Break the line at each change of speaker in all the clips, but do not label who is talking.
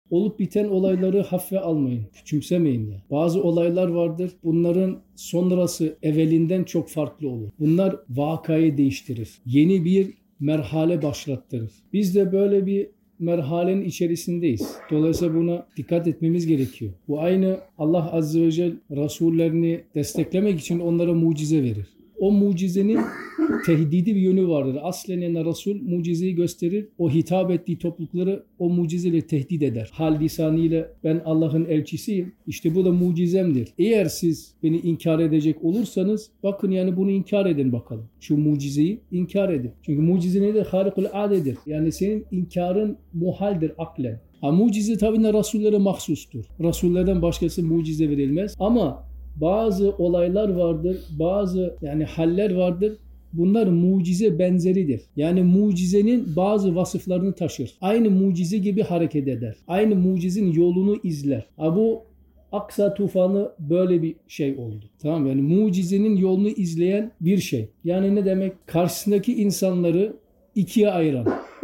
olup biten olayları hafife almayın, küçümsemeyin yani. Bazı olaylar vardır, bunların sonrası evvelinden çok farklı olur. Bunlar vakayı değiştirir. Yeni bir merhale başlattırır. Biz de böyle bir merhalenin içerisindeyiz. Dolayısıyla buna dikkat etmemiz gerekiyor. Bu aynı Allah Azze ve Celle Resullerini desteklemek için onlara mucize verir. O mucizenin tehdidi bir yönü vardır. Aslen yani Resul mucizeyi gösterir. O hitap ettiği toplulukları o mucizeyle tehdit eder. Hal lisanıyla ben Allah'ın elçisiyim. İşte bu da mucizemdir. Eğer siz beni inkar edecek olursanız bakın yani bunu inkar edin bakalım. Şu mucizeyi inkar edin. Çünkü mucize nedir? Harikul adedir. Yani senin inkarın muhaldir aklen. Mucize tabii de Resullere mahsustur. Resullerden başkası mucize verilmez. Ama bazı olaylar vardır, bazı yani haller vardır. Bunlar mucize benzeridir. Yani mucizenin bazı vasıflarını taşır. Aynı mucize gibi hareket eder. Aynı mucizenin yolunu izler. Bu Aksa tufanı böyle bir şey oldu. Tamam yani mucizenin yolunu izleyen bir şey. Yani ne demek? Karşısındaki insanları ikiye ayıran.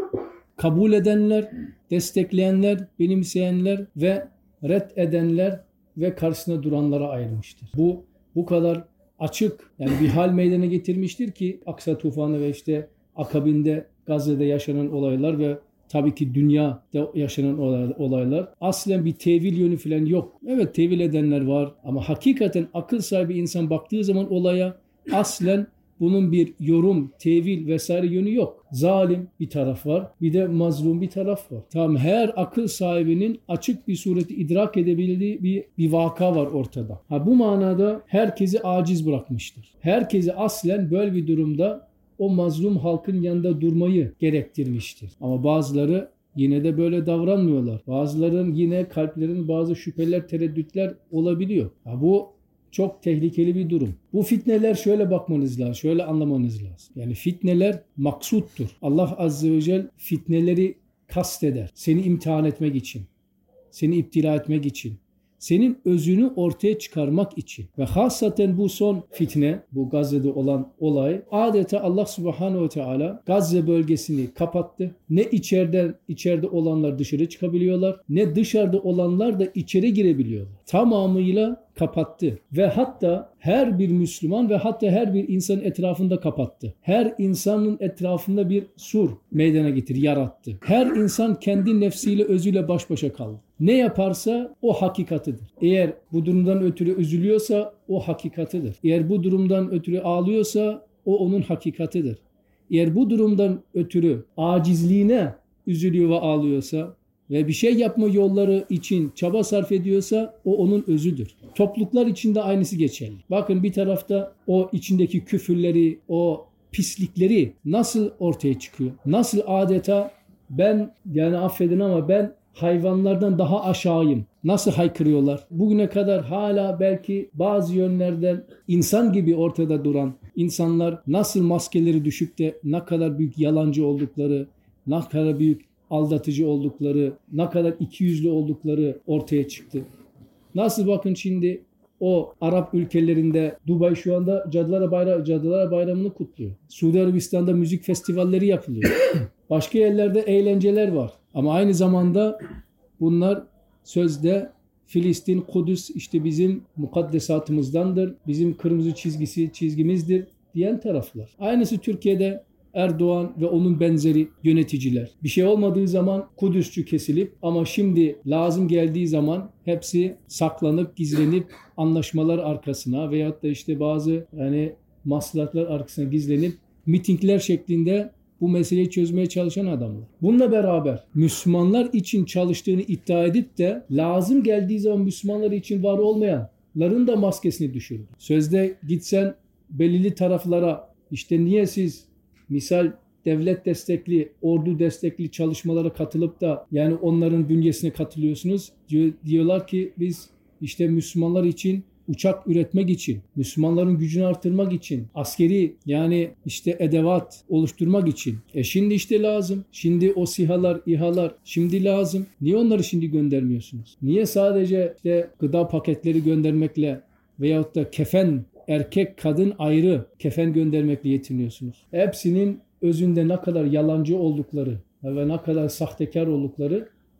Kabul edenler, destekleyenler, benimseyenler ve red edenler ve karşısına duranlara ayrılmıştır. Bu kadar açık yani bir hal meydana getirmiştir ki Aksa tufanı ve işte akabinde Gazze'de yaşanan olaylar ve tabii ki dünyada yaşanan olaylar aslen bir tevil yönü falan yok. Evet tevil edenler var ama hakikaten akıl sahibi insan baktığı zaman olaya aslen bunun bir yorum, tevil vesaire yönü yok. Zalim bir taraf var, bir de mazlum bir taraf var. Tamam her akıl sahibinin açık bir sureti idrak edebildiği bir vaka var ortada. Bu manada herkesi aciz bırakmıştır. Herkesi aslen böyle bir durumda o mazlum halkın yanında durmayı gerektirmiştir. Ama bazıları yine de böyle davranmıyorlar. Bazıların yine kalplerin bazı şüpheler, tereddütler olabiliyor. Bu çok tehlikeli bir durum. Bu fitneler şöyle bakmanız lazım, şöyle anlamanız lazım. Yani fitneler maksuttur. Allah Azze ve Celle fitneleri kasteder. Seni imtihan etmek için, seni iptila etmek için, senin özünü ortaya çıkarmak için. Ve hasaten bu son fitne, bu Gazze'de olan olay, adeta Allah Subhanahu ve Teala Gazze bölgesini kapattı. Ne içeride olanlar dışarı çıkabiliyorlar, ne dışarıda olanlar da içeri girebiliyorlar. Tamamıyla kapattı ve hatta her bir Müslüman ve hatta her bir insanın etrafında kapattı. Her insanın etrafında bir sur meydana yarattı. Her insan kendi nefsiyle, özüyle baş başa kaldı. Ne yaparsa o hakikatıdır. Eğer bu durumdan ötürü üzülüyorsa o hakikatıdır. Eğer bu durumdan ötürü ağlıyorsa o onun hakikatıdır. Eğer bu durumdan ötürü acizliğine üzülüyor ve ağlıyorsa ve bir şey yapma yolları için çaba sarf ediyorsa o onun özüdür. Topluluklar için de aynısı geçerli. Bakın bir tarafta o içindeki küfürleri, o pislikleri nasıl ortaya çıkıyor? Nasıl adeta ben yani affedin ama ben hayvanlardan daha aşağıyım. Nasıl haykırıyorlar? Bugüne kadar hala belki bazı yönlerden insan gibi ortada duran insanlar nasıl maskeleri düşüp de ne kadar büyük yalancı oldukları, ne kadar büyük aldatıcı oldukları, ne kadar ikiyüzlü oldukları ortaya çıktı. Nasıl bakın şimdi o Arap ülkelerinde Dubai şu anda Cadılar Bayramı'nı kutluyor. Suudi Arabistan'da müzik festivalleri yapılıyor. Başka yerlerde eğlenceler var. Ama aynı zamanda bunlar sözde Filistin, Kudüs işte bizim mukaddesatımızdandır, bizim kırmızı çizgimizdir diyen taraflar. Aynısı Türkiye'de Erdoğan ve onun benzeri yöneticiler. Bir şey olmadığı zaman Kudüsçü kesilip ama şimdi lazım geldiği zaman hepsi saklanıp, gizlenip anlaşmalar arkasına veyahut da işte bazı yani maslahatlar arkasına gizlenip mitingler şeklinde bu meseleyi çözmeye çalışan adamlar. Bununla beraber Müslümanlar için çalıştığını iddia edip de lazım geldiği zaman Müslümanlar için var olmayanların da maskesini düşürdü. Sözde gitsen belirli taraflara işte niye siz misal devlet destekli, ordu destekli çalışmalara katılıp da yani onların bünyesine katılıyorsunuz. Diyorlar ki biz işte Müslümanlar için uçak üretmek için, Müslümanların gücünü artırmak için, askeri yani işte edevat oluşturmak için. Şimdi işte lazım. Şimdi o SİHA'lar, İHA'lar şimdi lazım. Niye onları şimdi göndermiyorsunuz? Niye sadece işte gıda paketleri göndermekle veyahut da kefen, erkek, kadın ayrı kefen göndermekle yetiniyorsunuz? Hepsinin özünde ne kadar yalancı oldukları ve ne kadar sahtekar oldukları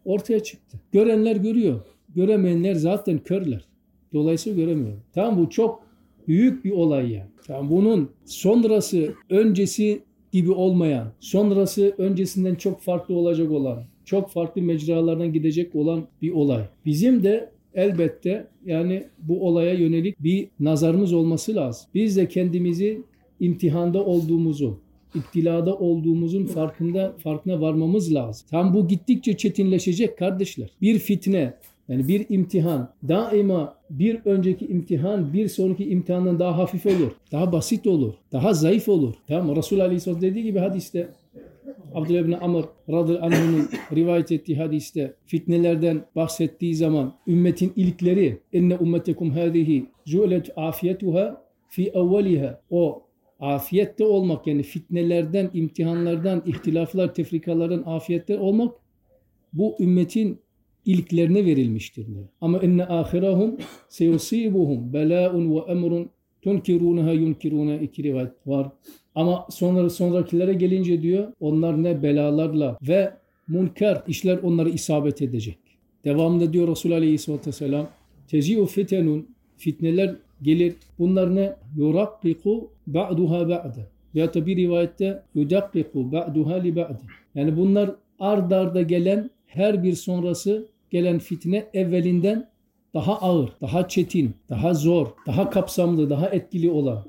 ortaya çıktı. Görenler görüyor. Göremeyenler zaten körler. Dolayısıyla göremiyor. Tamam, bu çok büyük bir olay yani. Tamam, bunun sonrası öncesi gibi olmayan, sonrası öncesinden çok farklı olacak olan, çok farklı mecralardan gidecek olan bir olay. Bizim de elbette yani bu olaya yönelik bir nazarımız olması lazım. Biz de kendimizi imtihanda olduğumuzu, iptilada olduğumuzun farkına varmamız lazım. Tam bu gittikçe çetinleşecek kardeşler. Bir fitne, yani bir imtihan daima bir önceki imtihan bir sonraki imtihandan daha hafif olur, daha basit olur, daha zayıf olur. Tamam, Resul Aleyhisselam dediği gibi hadiste, Abdullah ibn Amr radıyallahu anh'ın rivayet ettiği hadiste fitnelerden bahsettiği zaman ümmetin ilkleri enne ummetekum hâzihi cu'let afiyetuha fi evveliha, o afiyette olmak yani fitnelerden, imtihanlardan, ihtilaflar, tefrikalardan afiyette olmak bu ümmetin ilklerine verilmiştir diyor. Ama enne ahirahum seyusibuhum belâun ve emrun tunkirunaha yunkiruna, iki rivayet var. Ama sonrakilere gelince diyor onlar ne belalarla ve münker işler onları isabet edecek. Devamında diyor Resulullah Aleyhisselatü Vesselam tezi'u fitenun, fitneler gelir. Bunlar ne? Yurakkiku ba'duha ba'da. Veya da bir rivayette yudakkiku ba'duha li ba'di. Yani bunlar ard arda gelen her bir sonrası gelen fitne evvelinden daha ağır, daha çetin, daha zor, daha kapsamlı, daha etkili olan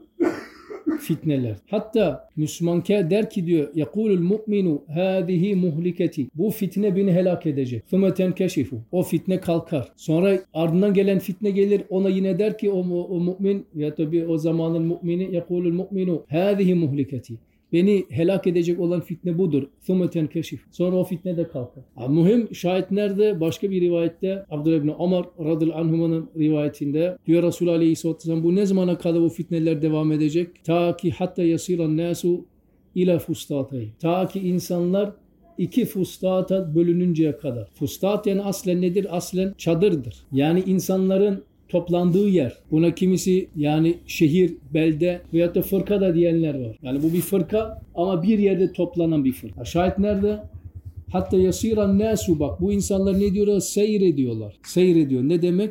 fitneler. Hatta Müslüman der ki diyor yakulul mu'minu hâzihi muhliketi, bu fitne beni helak edecek. Thumme tenkeşifu, o fitne kalkar. Sonra ardından gelen fitne gelir, ona yine der ki o mümin ya tabi o zamanın mümini yakulul mu'minu hâzihi muhliketi, beni helak edecek olan fitne budur. ثُمَّ تَنْكَشِفُ, sonra o fitne de kalkar. Mühim şahit nerede? Başka bir rivayette Abdullah ibn Ömer radıyallahu anhuma'nın rivayetinde diyor Resulullah Aleyhisselatü Vesselam bu ne zamana kadar bu fitneler devam edecek? Ta ki hatta yasiran nasu ila fustatayı. Ta ki insanlar iki fustata bölününceye kadar. Fustat yani aslen nedir? Aslen çadırdır. Yani insanların toplandığı yer. Buna kimisi yani şehir, belde veyahut da fırka da diyenler var. Yani bu bir fırka ama bir yerde toplanan bir fırka. Şayet nerede? Hatta yasiran nasu, bak bu insanlar ne diyorlar? Seyrediyorlar. Seyrediyor. Ne demek?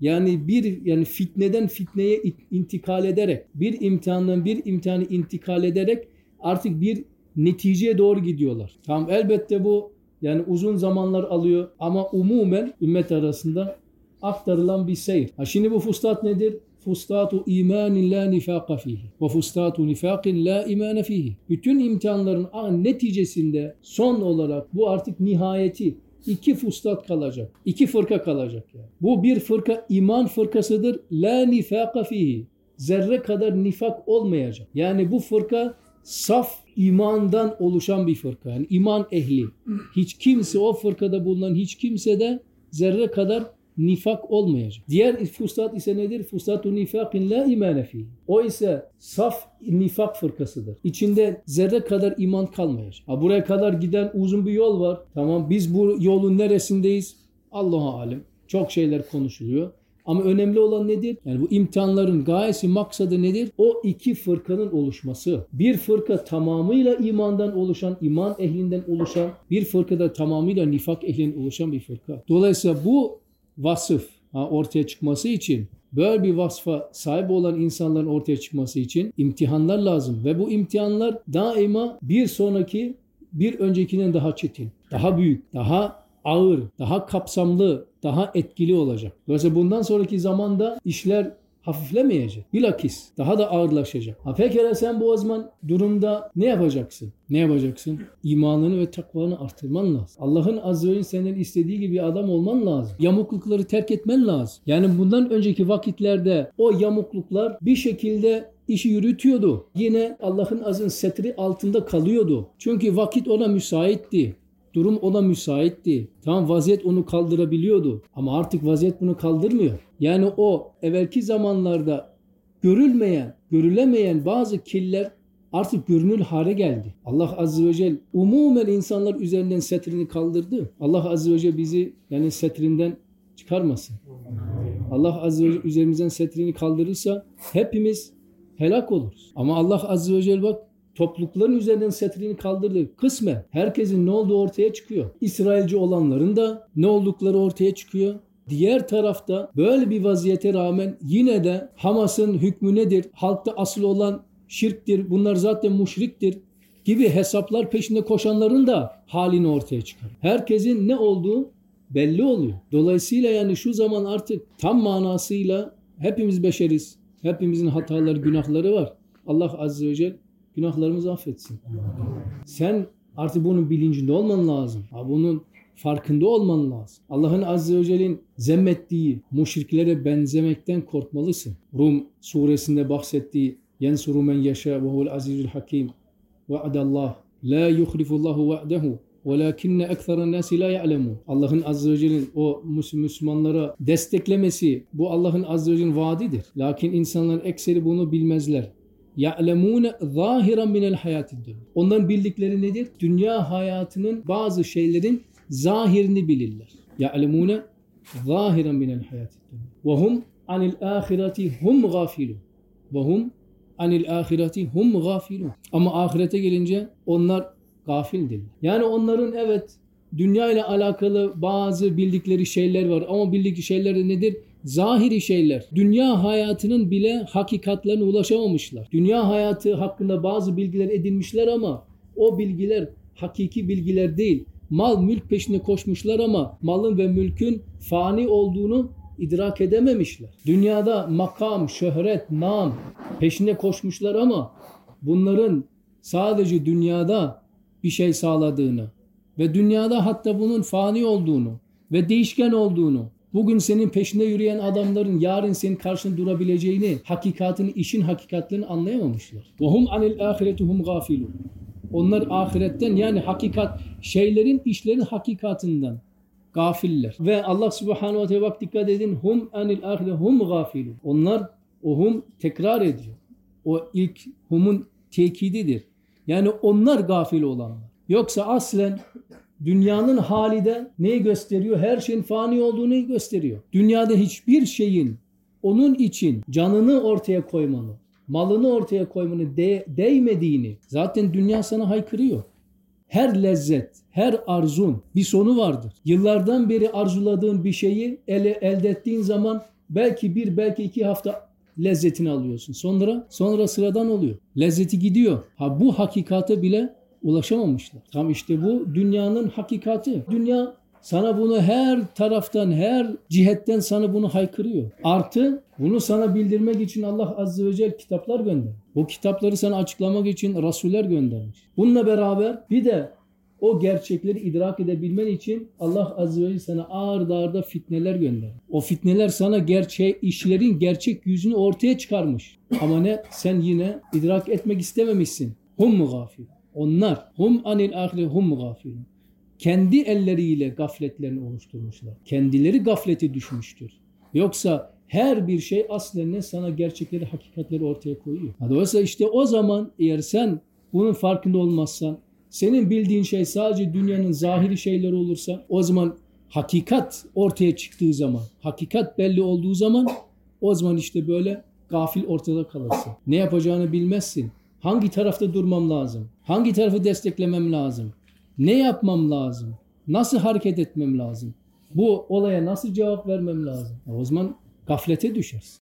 Yani fitneden fitneye intikal ederek, bir imtihandan bir imtihanı intikal ederek artık bir neticeye doğru gidiyorlar. Tamam, elbette bu yani uzun zamanlar alıyor ama umumen ümmet arasında aktarılan bir seyir. Şimdi bu fustat nedir? Fustatu imanin la nifaka fihi ve fustatu nifakin la imane fihi. Bütün imtihanların neticesinde son olarak bu artık nihayeti iki fustat kalacak. İki fırka kalacak yani. Bu bir fırka iman fırkasıdır. La nifaka fihi. Zerre kadar nifak olmayacak. Yani bu fırka saf imandan oluşan bir fırka. Yani iman ehli. Hiç kimse, o fırkada bulunan hiç kimse de zerre kadar nifak olmayacak. Diğer fustat ise nedir? Fustatu nifakin la imane fihi. O ise saf nifak fırkasıdır. İçinde zerre kadar iman kalmayacak. Buraya kadar giden uzun bir yol var. Tamam, biz bu yolun neresindeyiz? Allahu alem. Çok şeyler konuşuluyor. Ama önemli olan nedir? Yani bu imtihanların gayesi, maksadı nedir? O iki fırkanın oluşması. Bir fırka tamamıyla imandan oluşan, iman ehlinden oluşan, bir fırka da tamamıyla nifak ehlinden oluşan bir fırka. Dolayısıyla bu vasıf ortaya çıkması için, böyle bir vasfa sahip olan insanların ortaya çıkması için imtihanlar lazım. Ve bu imtihanlar daima bir sonraki, bir öncekinden daha çetin, daha büyük, daha ağır, daha kapsamlı, daha etkili olacak. Dolayısıyla bundan sonraki zamanda işler hafiflemeyecek. Bilakis daha da ağırlaşacak. Pekala sen bu o zaman durumda ne yapacaksın? Ne yapacaksın? İmanını ve takvanı artırman lazım. Allah'ın azze ve celle senden istediği gibi adam olman lazım. Yamuklukları terk etmen lazım. Yani bundan önceki vakitlerde o yamukluklar bir şekilde işi yürütüyordu. Yine Allah'ın azın setri altında kalıyordu. Çünkü vakit ona müsaitti. Durum ona müsaitti. Tamam, vaziyet onu kaldırabiliyordu. Ama artık vaziyet bunu kaldırmıyor. Yani o evvelki zamanlarda görülemeyen bazı killer artık görünür hale geldi. Allah Azze ve Celle umumen insanlar üzerinden setrini kaldırdı. Allah Azze ve Celle bizi yani setrinden çıkarmasın. Allah Azze ve Celle üzerimizden setrini kaldırırsa hepimiz helak oluruz. Ama Allah Azze ve Celle bak toplulukların üzerinden setrini kaldırdı. Kısmen herkesin ne olduğu ortaya çıkıyor. İsrailci olanların da ne oldukları ortaya çıkıyor. Diğer tarafta böyle bir vaziyete rağmen yine de Hamas'ın hükmü nedir? Halkta asıl olan şirktir. Bunlar zaten müşriktir gibi hesaplar peşinde koşanların da halini ortaya çıkar. Herkesin ne olduğu belli oluyor. Dolayısıyla yani şu zaman artık tam manasıyla hepimiz beşeriz. Hepimizin hataları, günahları var. Allah Azze ve Celle günahlarımızı affetsin. Sen artık bunun bilincinde olman lazım. Bunun farkında olman lazım. Allah'ın Azze ve Celle'nin zemmettiği müşriklere benzemekten korkmalısın. Rum suresinde bahsettiği yensuru men yeşâ ve huvel azizül hakim ve'adallah la yuhlifullahu ve'dehu velakinne ektheren nâsi la ya'lemûn. Allah'ın Azze ve Celle'nin o Müslümanlara desteklemesi bu Allah'ın Azze ve Celle'nin vaadidir. Lakin insanların ekseri bunu bilmezler. يَعْلَمُونَ ظَاهِرًا مِنَ الْحَيَاتِ الدُّنْيَا. Onların bildikleri nedir? Dünya hayatının bazı şeylerin zahirini bilirler. يَعْلَمُونَ ظَاهِرًا مِنَ الْحَيَاتِ الدُّنْيَا وَهُمْ عَنِ الْآخِرَةِ هُمْ غَافِلُونَ وَهُمْ عَنِ الْآخِرَةِ هُمْ غَافِلُونَ. Ama ahirete gelince onlar gafildirler. Yani onların evet dünya ile alakalı bazı bildikleri şeyler var ama bildikleri şeyler de nedir? Zahiri şeyler. Dünya hayatının bile hakikatlerine ulaşamamışlar. Dünya hayatı hakkında bazı bilgiler edinmişler ama o bilgiler hakiki bilgiler değil. Mal, mülk peşinde koşmuşlar ama malın ve mülkün fani olduğunu idrak edememişler. Dünyada makam, şöhret, nam peşinde koşmuşlar ama bunların sadece dünyada bir şey sağladığını ve dünyada hatta bunun fani olduğunu ve değişken olduğunu, bugün senin peşinde yürüyen adamların yarın senin karşında durabileceğini, hakikatini, işin hakikatlerini anlayamamışlar. وَهُمْ عَنِ الْآخِرَةِ هُمْ غَافِلُونَ. Onlar ahiretten yani hakikat, şeylerin, işlerin hakikatinden gafiller. Ve Allah Subhanahu ve Teala bak dikkat edin. Hum anil ahire hum gafilun. Onlar o hum tekrar ediyor. O ilk humun tekididir. Yani onlar gafil olanlar. Yoksa aslen dünyanın hali de neyi gösteriyor? Her şeyin fani olduğunu gösteriyor. Dünyada hiçbir şeyin onun için canını ortaya koymanı, malını ortaya koymanı değmediğini zaten dünya sana haykırıyor. Her lezzet, her arzun bir sonu vardır. Yıllardan beri arzuladığın bir şeyi elde ettiğin zaman belki 2 hafta lezzetini alıyorsun. Sonra sıradan oluyor. Lezzeti gidiyor. Bu hakikate bile ulaşamamışlar. Tam işte bu dünyanın hakikati. Dünya sana bunu her taraftan, her cihetten sana bunu haykırıyor. Artı bunu sana bildirmek için Allah Azze ve Celle kitaplar göndermiş. Bu kitapları sana açıklamak için Rasuller göndermiş. Bununla beraber bir de o gerçekleri idrak edebilmen için Allah Azze ve Celle sana ağır darda fitneler göndermiş. O fitneler sana işlerin gerçek yüzünü ortaya çıkarmış. Ama ne? Sen yine idrak etmek istememişsin. Hum mu gafil? Onlar hum anil ahire hum gafilun. Kendi elleriyle gafletlerini oluşturmuşlar. Kendileri gaflete düşmüştür. Yoksa her bir şey aslında sana gerçekleri, hakikatleri ortaya koyuyor. Dolayısıyla işte o zaman eğer sen bunun farkında olmazsan, senin bildiğin şey sadece dünyanın zahiri şeyleri olursa, o zaman hakikat ortaya çıktığı zaman, hakikat belli olduğu zaman, o zaman işte böyle gafil ortada kalırsın. Ne yapacağını bilmezsin. Hangi tarafta durmam lazım? Hangi tarafı desteklemem lazım? Ne yapmam lazım? Nasıl hareket etmem lazım? Bu olaya nasıl cevap vermem lazım? O zaman gaflete düşersin.